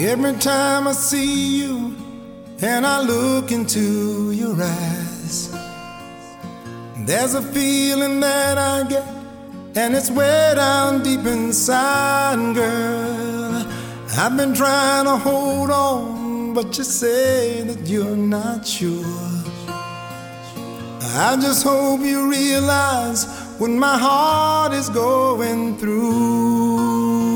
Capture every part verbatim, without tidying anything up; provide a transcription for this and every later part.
Every time I see you and I look into your eyes, there's a feeling that I get, and it's way down deep inside, girl. I've been trying to hold on, but you say that you're not sure. I just hope you realize what my heart is going through.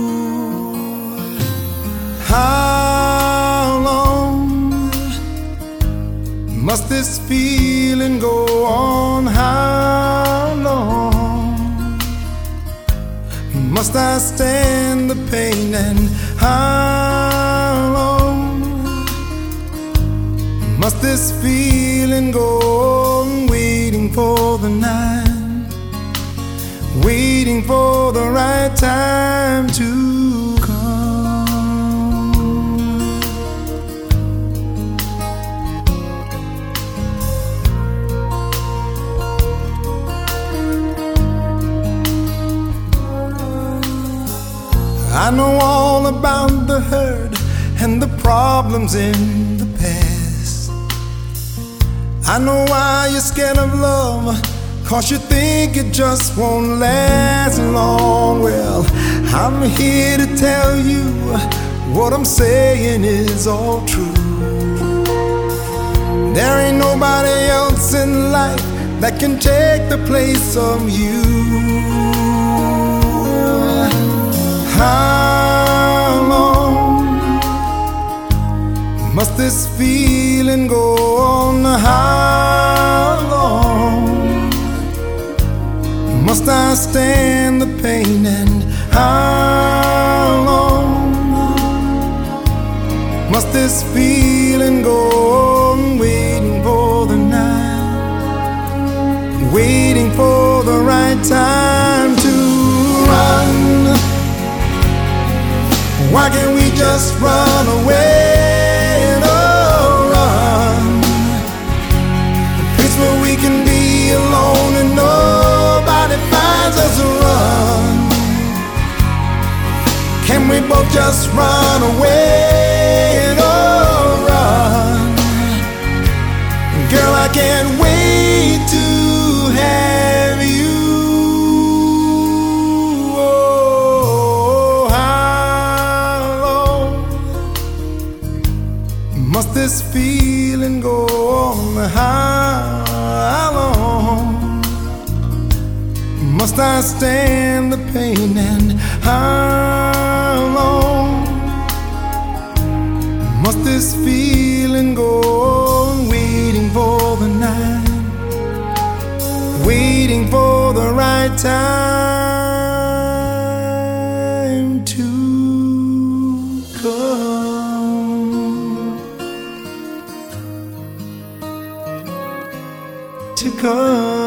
How long must this feeling go on? How long must I stand the pain? And how long must this feeling go on? Waiting for the night, waiting for the right time to come. I know all about the hurt and the problems in the past. I know why you're scared of love, 'cause you think it just won't last long. Well, I'm here to tell you what I'm saying is all true. There ain't nobody else in life that can take the place of you. How long must this feeling go on? How long must I stand the pain? And how long must this feeling go on? Waiting for the night, waiting for the right time to run. Why can't we just run away? Oh, run. A place where we can be alone and nobody finds us. Run. Can we both just run away? Oh, run. Girl, I can't wait to have you. Must this feeling go on? How long must I stand the pain? And how long must this feeling go on? Waiting for the night, waiting for the right time to come. To come.